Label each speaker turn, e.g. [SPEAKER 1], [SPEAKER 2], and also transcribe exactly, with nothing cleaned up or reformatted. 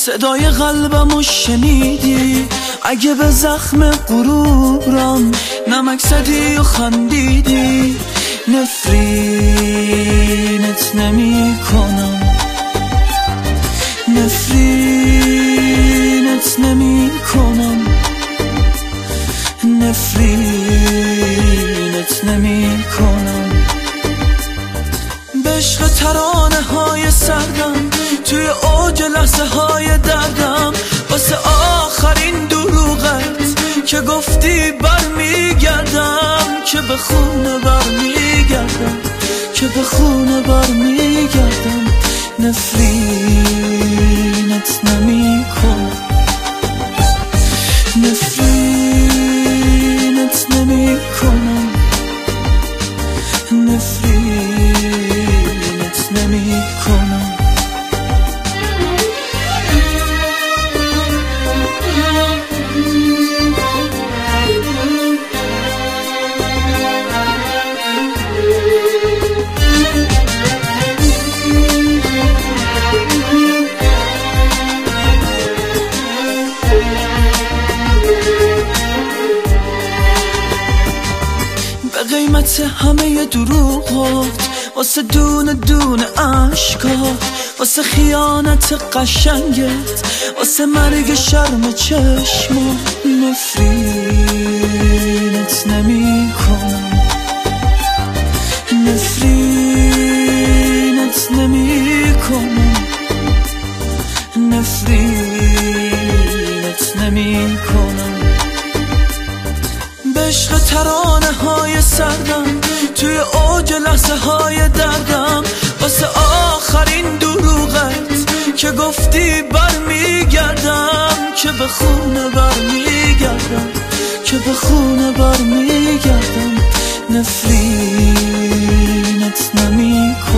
[SPEAKER 1] صدای قلبمو شنیدی؟ اگه به زخم غرورم نمک زدی و خندیدی، نفرینت نمی کنم، نفرینت نمی کنم، نفرینت نمی کنم. به عشق ترانه های سردم توی اوج لحظه های دردم، واسه آخرین دروغت که گفتی برمیگردم، که به خونه برمیگردم، که به خونه برمیگردم. نفرینت نمی کنم، نفرینت نمی کنم، نفرینت نمی کنم. به قیمت همه دروغات، واسه دونه دونه عشقات، واسه خیانت قشنگت، واسه مرگ شرم چشمات، نفرینت نمی کنم، نفرینت نمی کنم، نفرینت نمی کنم. به عشق ترانه های سردم توی اوج لحظه های دردم، واسه آخرین دروغت که گفتی برمیگردم، که به خونه برمیگردم، که به خونه برمیگردم. نفرینت نمی کنم.